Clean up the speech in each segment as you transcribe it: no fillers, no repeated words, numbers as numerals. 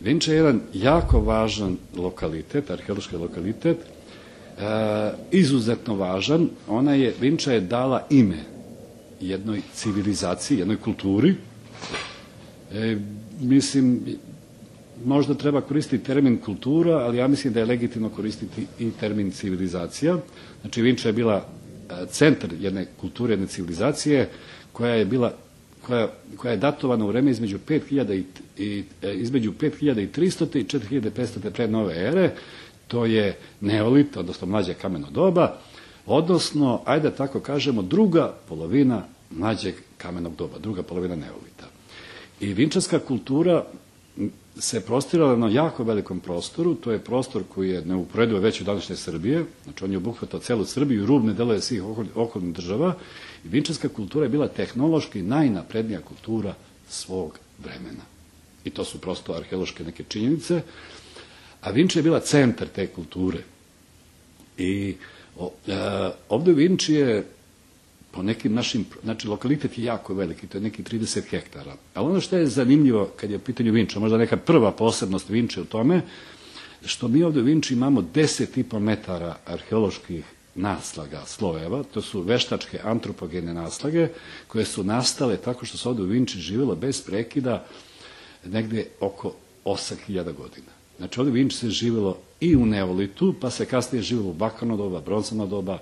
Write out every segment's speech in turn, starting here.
Vinča je jedan jako važan lokalitet, arheološki lokalitet, izuzetno važan. Vinča je dala ime jednoj civilizaciji, jednoj kulturi. Mislim, možda treba koristiti termin kultura, ali ja mislim da je legitimno koristiti i termin civilizacija. Znači, Vinča je bila centar jedne kulture, jedne civilizacije koja je datovana u vreme između 5300. i 4500. pre nove ere. To je neolit, odnosno mlađe kameno doba, odnosno, ajde tako kažemo, druga polovina mlađeg kamenog doba, druga polovina neolita. I vinčanska kultura se prostirala na jako velikom prostoru. To je prostor koji je neuporedivo veći od današnje Srbije, znači on je obuhvatao celu Srbiju i rubne delove svih okolnih država, i vinčanska kultura je bila tehnološki najnaprednija kultura svog vremena. I to su prosto arheološke neke činjenice, a Vinča je bila centar te kulture. I ovde u Vinči je po nekim našim, znači lokalitet je jako veliki, to je neki 30 hektara. Ali ono što je zanimljivo kad je u pitanju Vinča, možda neka prva posebnost Vinče u tome, što mi ovde u Vinči imamo 10,5 metara arheoloških naslaga, slojeva, to su veštačke antropogene naslage, koje su nastale tako što se ovde u Vinči živjelo bez prekida negde oko 8.000 godina. Znači, ovde u Vinči se živjelo i u neolitu, pa se kasnije živjelo u bakarno doba, bronzano doba,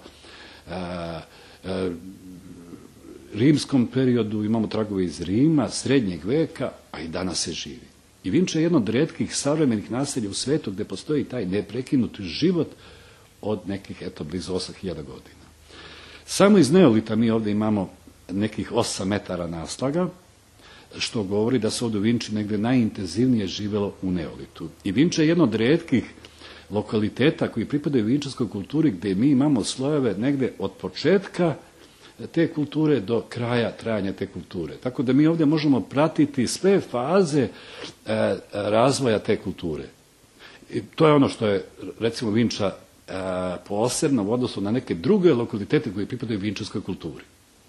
rimskom periodu, imamo tragove iz Rima, srednjeg veka, a i danas se živi. I Vinča je jedno od retkih savremenih naselja u svetu gde postoji taj neprekinut život od nekih, blizu 8.000 godina. Samo iz neolita mi ovde imamo nekih 8 metara naslaga, što govori da se ovde u Vinči negde najintenzivnije živelo u neolitu. I Vinča je jedno od retkih lokaliteta koji pripadaju vinčanskoj kulturi gde mi imamo slojeve negde od početka te kulture do kraja trajanja te kulture. Tako da mi ovde možemo pratiti sve faze razvoja te kulture. I to je ono što je, recimo, Vinča posebno u odnosu na neke druge lokalitete koji pripadaju vinčanskoj kulturi.